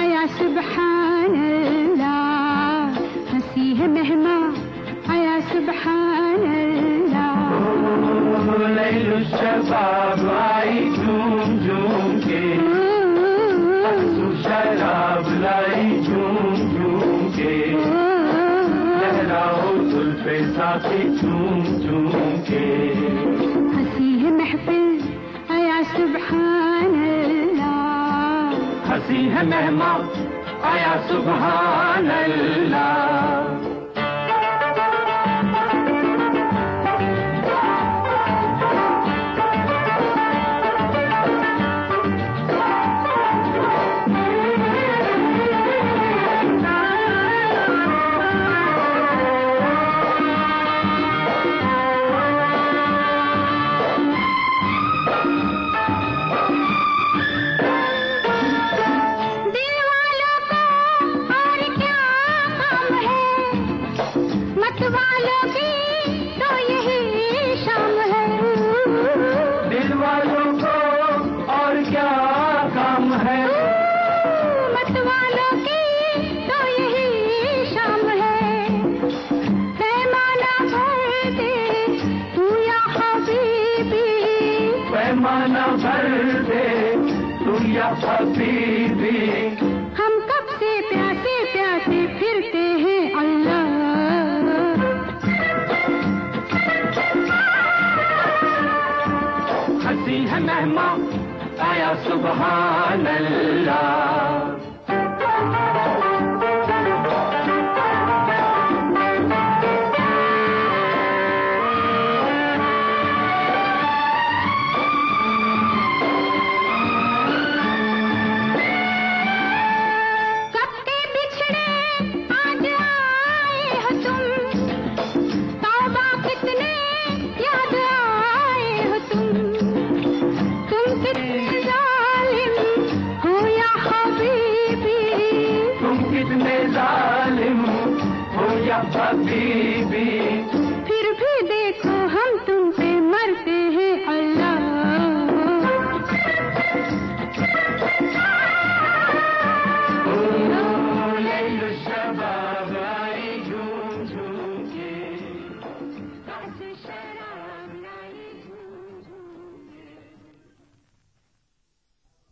आया सुबहान अल्लाह, हंसी है मेहमा आया सुबहान अल्लाह। लैलु शबाब आई झूम झूम के, शराब लाई झूम झूम के, लहराओ जुल्फे साथी झूम झूम के। हंसी है महफिल आया सुबहान अल्लाह, हंसी है मेहमा आया सुबहान अल्लाह। वालों की तो यही शाम है, दिल वालों को और क्या काम है। मत वालों की तो यही शाम है, पैमाना भर दे तू या हबीबी, पैमाना भर दे तू या हबीबी। हम कब से प्यासे प्यासे फिरते हैं अल्लाह। हंसी है मेहमा आया सुबहान अल्लाह। कब के बिछड़े आज आए हो तुम, तौबा कितने याद आए हो तुम कितने जालिम हो या हबीबी, तुम कितने जालिम हो या हबीबी। फिर भी देखो हम तुम पे मरते हैं अल्लाह। लैलु शबाब